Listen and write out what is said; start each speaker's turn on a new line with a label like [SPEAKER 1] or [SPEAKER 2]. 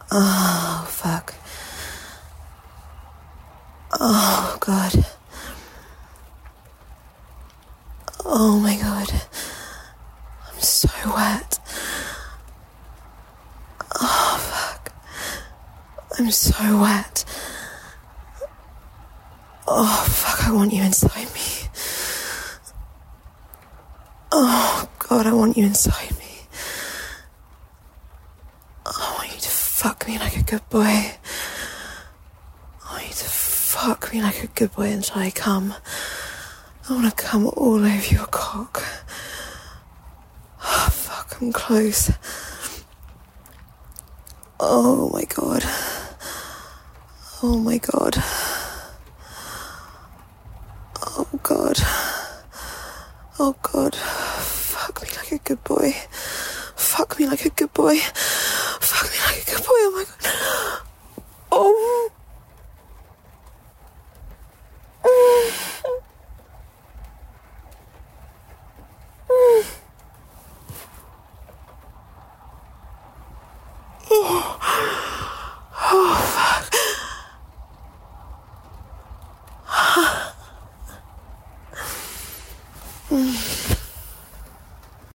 [SPEAKER 1] Oh, fuck. Oh, God. Oh, my God. I'm so wet. Oh, fuck. I'm so wet. Oh, fuck, I want you inside me. Oh, God, I want you inside me. I want you to fuck me like a good boy. I want you to fuck me like a good boy until I come. I want to come all over your cock. Oh, fuck, I'm close. Oh, my God. Oh, my God. Oh, God. Oh, God. Fuck me like a good boy. Fuck me like a good boy. Fuck me like a good boy. Oh, my God.